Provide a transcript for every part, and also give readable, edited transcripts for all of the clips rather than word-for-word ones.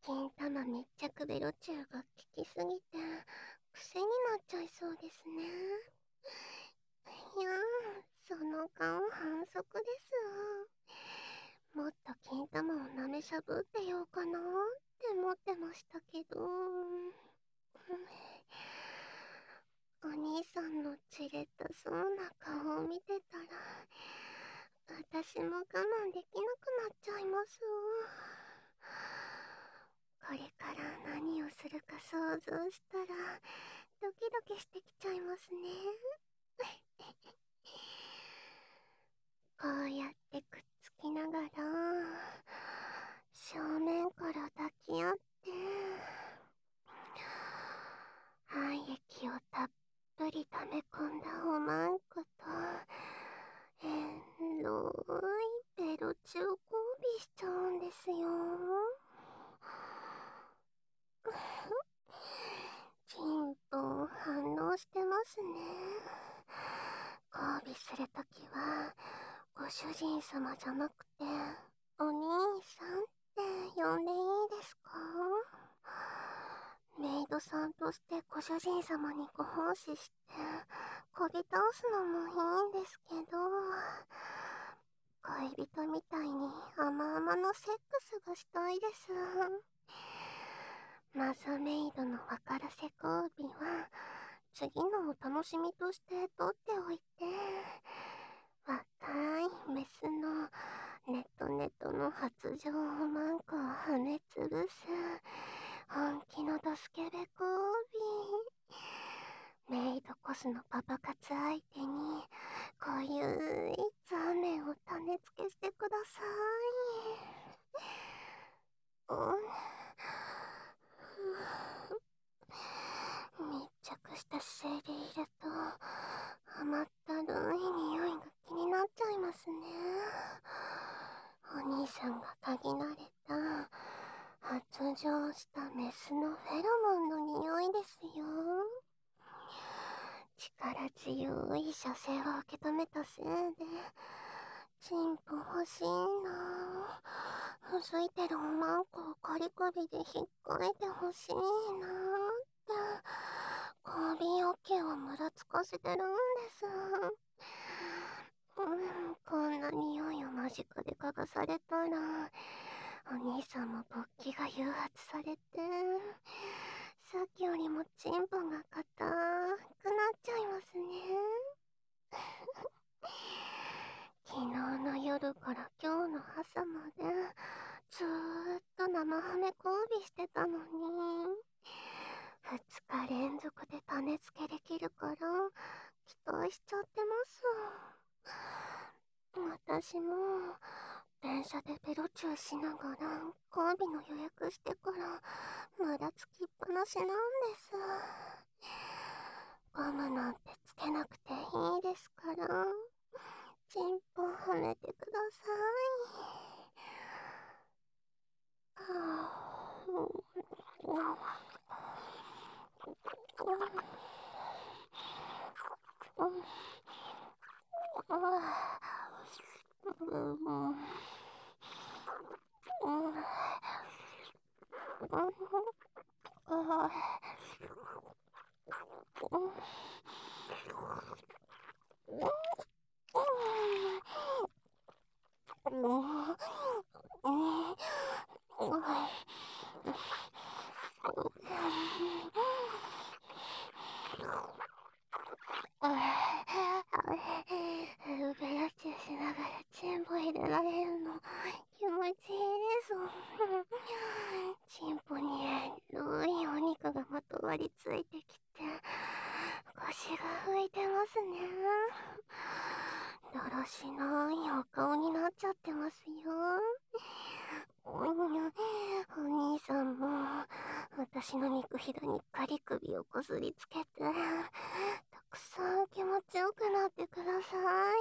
金玉密着ベロチューが効きすぎて癖になっちゃいそうですね。いやその顔反則です。もっと金玉を舐めしゃぶってようかなって思ってましたけど。お兄さんのじれったそうな顔を見てたら、私も我慢できなくなっちゃいます。これから何をするか想像したら、ドキドキしてきちゃいますね。こうやってくっつきながら、正面から抱き合って、廃液をたっぷり溜め込んだおまんこと、エロいベロチュー交尾しちゃうんですよ。チンポ反応してますね。交尾するときは、ご主人様じゃなくて、お兄さんって呼んでいいですか？メイドさんとしてご主人様にご奉仕して、こび倒すのもいいんですけど、恋人みたいに甘々のセックスがしたいです。マザメイドの分からせ交尾は、次のお楽しみとして取っておいて、若いメスのネトネトの発情マンコをはめつぶす本気のドスケベ交尾。メイドコスのパパ活相手にこういうザーメンを種付けしてください。密着した姿勢でいると甘ったるい匂いが気になっちゃいますね。お兄さんが嗅ぎ慣れた発情したメスのフェロモンの匂いですよ。力強い射精を受け止めたせいで、チンポ欲しいなぁ。ふずいてるおまんこをコリコビで引っかいて欲しいなぁって、交尾オケをむらつかせてるんです。こんな匂いを間近で嗅がされたら、お兄さんも勃起が誘発されて、さっきよりもチンポが硬くなっちゃいますね。昨日の夜から今日の朝までずーっと生ハメ交尾してたのに、2日連続で種付けできるから期待しちゃってます。私も電車でベロチューしながら交尾の予約してからまだつきっぱなしなんです。ゴムなんてつけなくていいですから、チンポはめてください。ベラチューしながらチンポ入れられるの気持ちいいです。チンポにエいお肉がまとわりついてきて腰が浮いてますね。だらしないお顔になっちゃってますよ。お兄さんも私の肉ひらにカリ首をこすりつけてたくさん気持ちよくなってくださ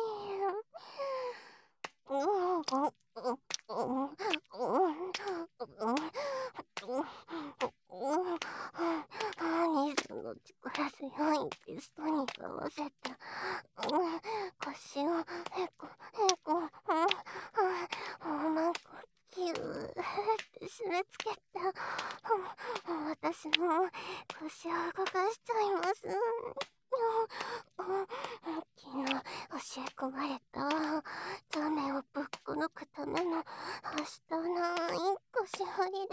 い。兄さんの力強いピストに合わせて腰をへこへこ、おまんこキューって締め付けて、私も腰を動かしちゃいます。昨日教え込まれたザメをぶっこ抜くための明日ない腰振りです。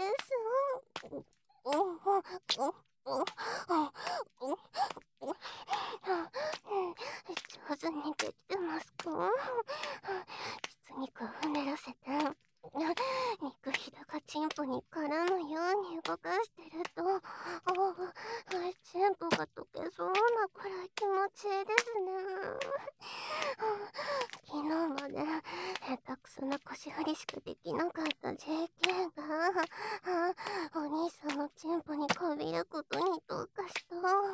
上手にできてますか？実肉をうねらせて肉ひだがチンポに絡むように動かしてると、チンポが溶けそうなくらい気持ちいいですね。昨日まで下手くそな腰振りしかできなかった JK がお兄さんのチンポにこびることに特化した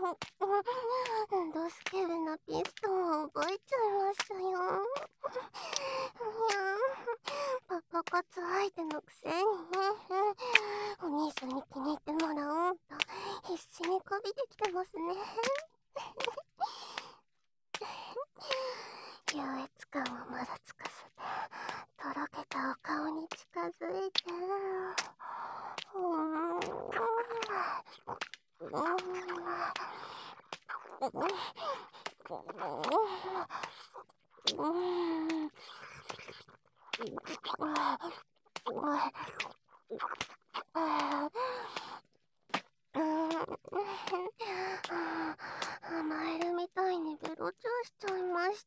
ドスケベなピストンを覚えちゃいましたよ。いやパパ活相手のくせにお兄さんに気に入ってもらおうと必死にこびてきてますね。優越感をまだつかせてとろけたお顔に近づいて甘えるみたいにベロチューしちゃいました。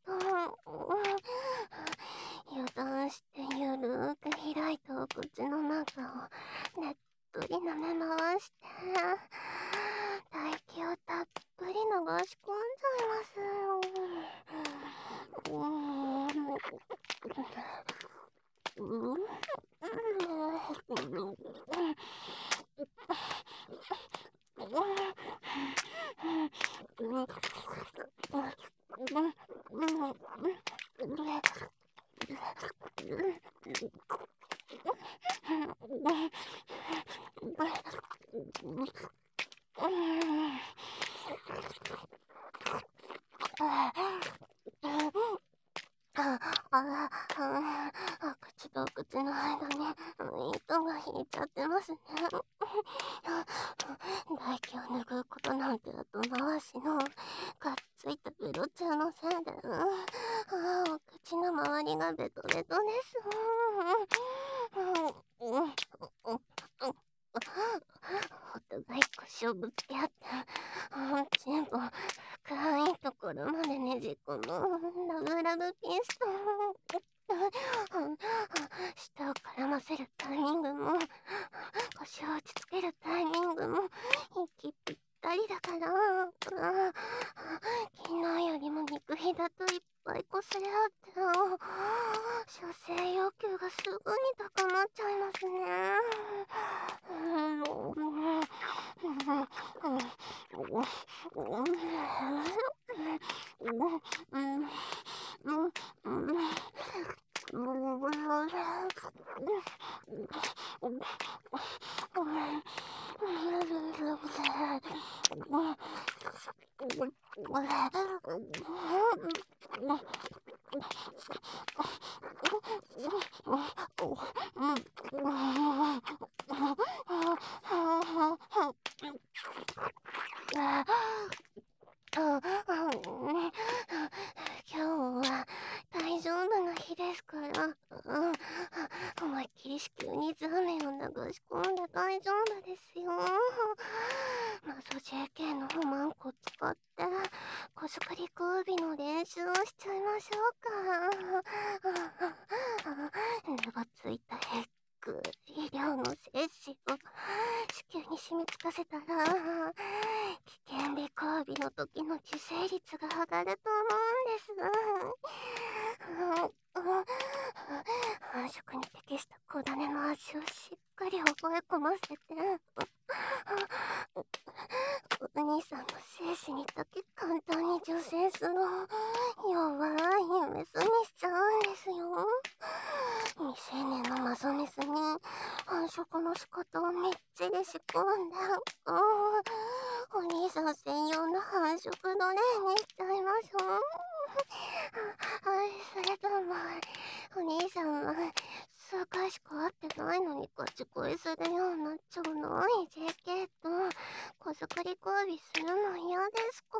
油断してゆるーく開いたお口の中をねっとり舐め回して唾液をたっぷり流し込んじゃいます口と口の間に糸が引いちゃってますね。唾液を拭うことなんて後回しのがっついたベロチューのせいでお口の周りがベトベトです。お互い腰をぶつけ合ってチンポ深いところまでねじ込むラブラブピストン。舌を絡ませるタイミングも腰を落ち着けるタイミングも息ぴったりだから昨日よりも肉ひだといっぱいこすれ合って射精要求がすぐに高まっちゃいますね。今日は大丈夫な日ですから、思いっきり子宮にザメを流し込んで大丈夫ですよ。まず JK の不満個使ってこすくり首の練習をしちゃいましょうか。ぬばついたエッグ医療の精子を子宮に染みつかせたら危険微交尾の時の受精率が上がると思うんです。繁殖に適した小種の味をしっかり覚え込ませてお兄さんの精子にだけ簡単に受精する弱いメスにしちゃうんですよ。未成年のマゾメスに繁殖の仕方をみっちり仕込んでお兄さん専用の繁殖の例にしちゃいましょう。はい、それともお兄さんは数回しか会ってないのにガチ恋するようなちょのい JK と子作り交尾するの嫌ですか？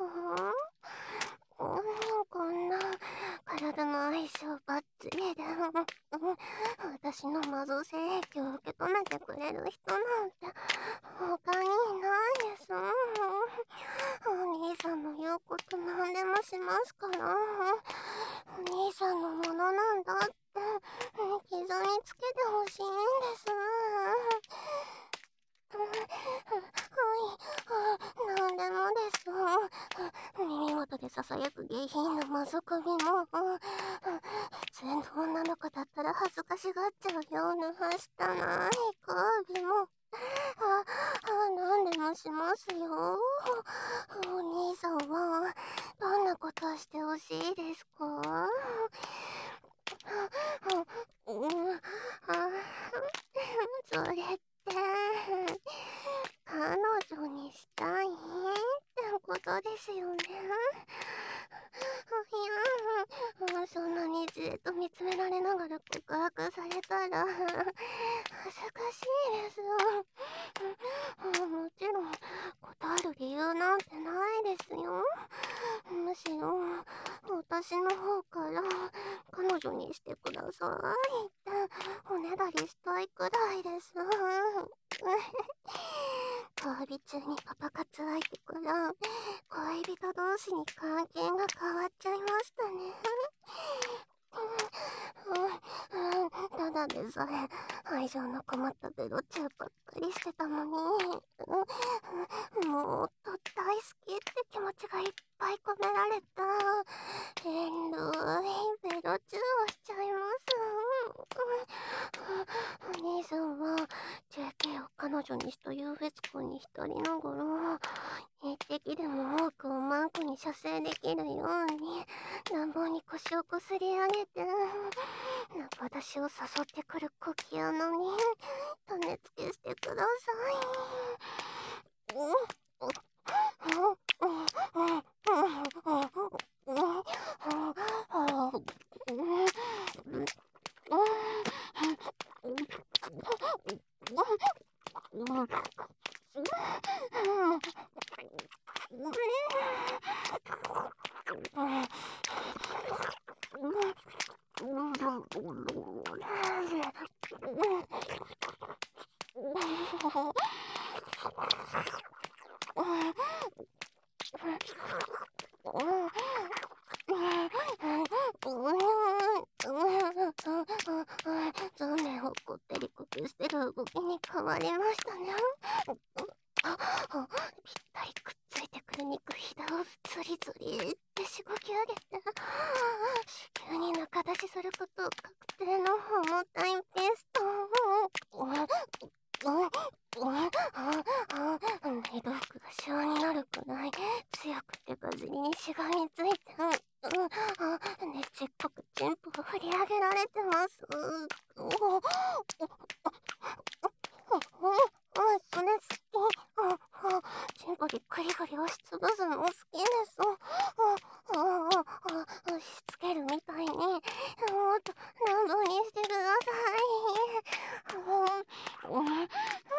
こんな体の相性バッチリで、私のマゾ性癖を受け止めてくれる人なんて他にいないです。お兄さんの言うこと何でもしますから、お兄さんのものなんだって刻みつけてほしいんです。はい、なんでもです。耳元で囁く下品なマゾ首も、普通の女の子だったら恥ずかしがっちゃうようなはしたない交尾も、なんでもしますよ。お兄さんは、どんなことをしてほしいですか？それって、彼女にしたいってことですよね。いや、そんなにじっと見つめられながら告白されたら、恥ずかしいです。もちろん、断る理由なんてないですよ。むしろ、私の方から、彼女にしてくださいって、おねだりしたいくらいです。交尾中にパパ活相手から恋人同士に関係が変わっちゃいましたね。ただでさえ愛情のこもったベロチューばっかりしてたのに、もっと大好きって気持ちがいっぱい込められた遠慮いベロチューをしちゃいます。お兄さんは JK を彼女にした優越感に浸りながら、一滴でも多くをマンコに射精できるように乱暴に腰をこすり上げて、中出しを誘ってくるコキアノに種付けしてください。ザメをこってりこくしてる動きに変わりましたね。ぴったりくっついてくる肉ひだをズリズリってしごき上げて、子宮に中出しすること確定の重たいペースト。メイド服がシワになるくらい強くてガジリにしがみついて、ねちっこくチンポを振り上げられてます。それ好き。チンポでグリグリ押しつぶすの好きです。押し付けるみたいに、もっと乱暴にしてください。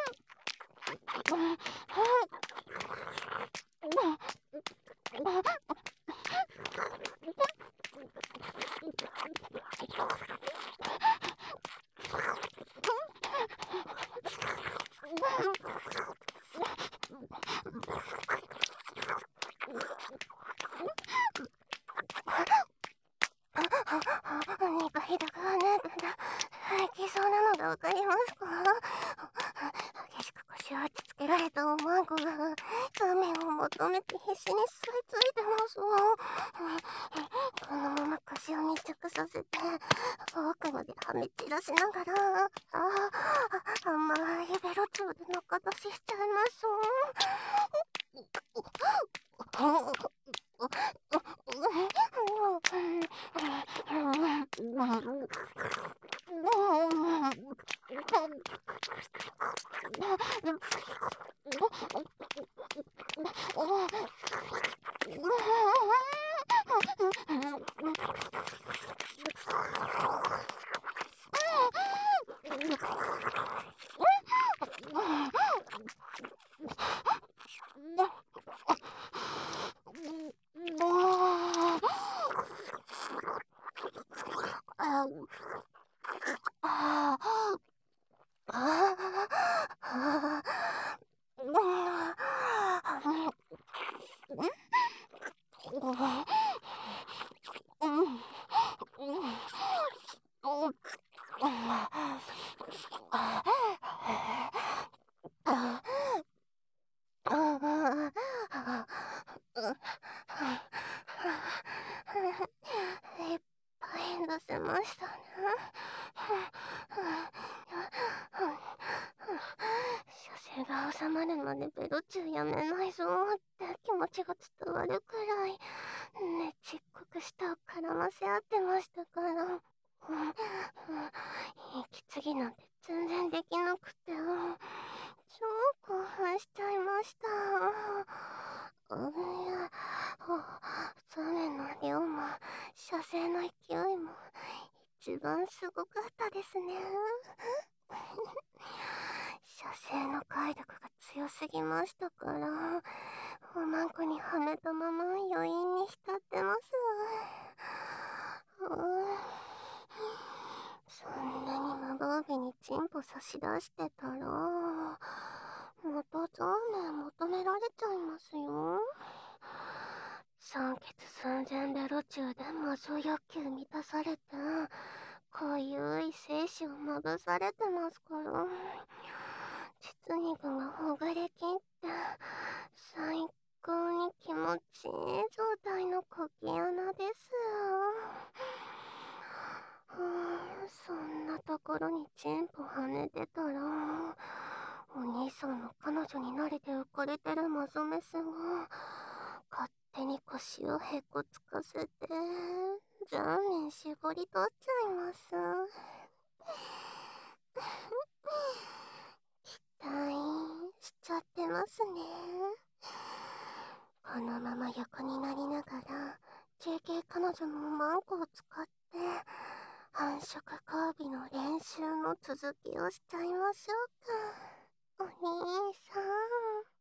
肉ひだがね、いきそうなのがわかりますか？激しく腰を打ちつけられたおまんこが画面を求めて必死に吸い付いてます。このまま腰を密着させて奥まではめ散らしながら、甘いベロチューで中出ししちゃいます。 いっぱい出せましたね。射精が収まるまでベロチューやめないぞって気持ちが伝わるくらいねちっこく舌を絡ませ合ってましたから。息継ぎなんて全然できなくて、超興奮しちゃいました。ザメの量も射精の勢いも一番すごかったですね。射精の快楽が強すぎましたから、おまんこにはめたまま余韻に浸ってます。そんなに無防備にチンポ差し出してたら、またザーメン求められちゃいますよ。酸欠寸前ベロ中で魔女欲求満たされて、濃ゆい精子をまぶされてますから。膣肉がほぐれきって、最高に気持ちいい状態のコキ穴です。そんなところにチンポ跳ねてたら、お兄さんの彼女に慣れて浮かれてるマゾメスが、勝手に腰をへこつかせて、ザーメン絞り取っちゃいます。期待しちゃってますね。このまま横になりながら、JK 彼女のマンコを使って、繁殖交尾の練習の続きをしちゃいましょうか。お兄さん。